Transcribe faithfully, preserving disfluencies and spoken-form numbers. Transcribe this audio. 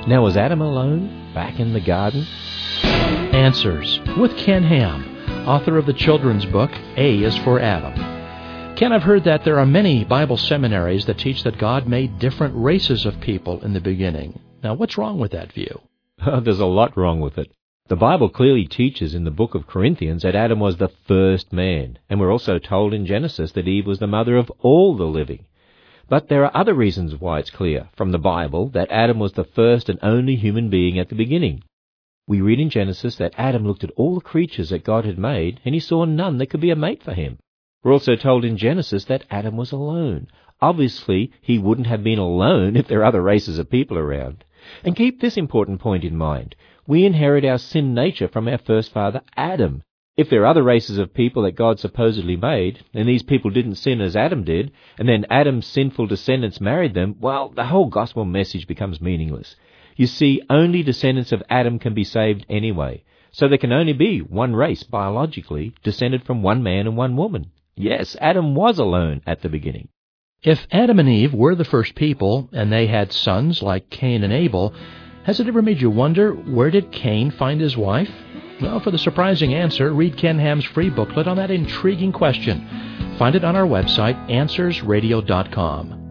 Now, was Adam alone back in the garden? Answers with Ken Ham, author of the children's book, A is for Adam. Ken, I've heard that there are many Bible seminaries that teach that God made different races of people in the beginning. Now, what's wrong with that view? Oh, there's a lot wrong with it. The Bible clearly teaches in the book of Corinthians that Adam was the first man, and we're also told in Genesis that Eve was the mother of all the living. But there are other reasons why it's clear from the Bible that Adam was the first and only human being at the beginning. We read in Genesis that Adam looked at all the creatures that God had made, and he saw none that could be a mate for him. We're also told in Genesis that Adam was alone. Obviously, he wouldn't have been alone if there are other races of people around. And keep this important point in mind. We inherit our sin nature from our first father, Adam. If there are other races of people that God supposedly made, and these people didn't sin as Adam did, and then Adam's sinful descendants married them, well, the whole gospel message becomes meaningless. You see, only descendants of Adam can be saved anyway. So there can only be one race, biologically, descended from one man and one woman. Yes, Adam was alone at the beginning. If Adam and Eve were the first people, and they had sons like Cain and Abel, has it ever made you wonder, where did Cain find his wife? Well, for the surprising answer, read Ken Ham's free booklet on that intriguing question. Find it on our website, answers radio dot com.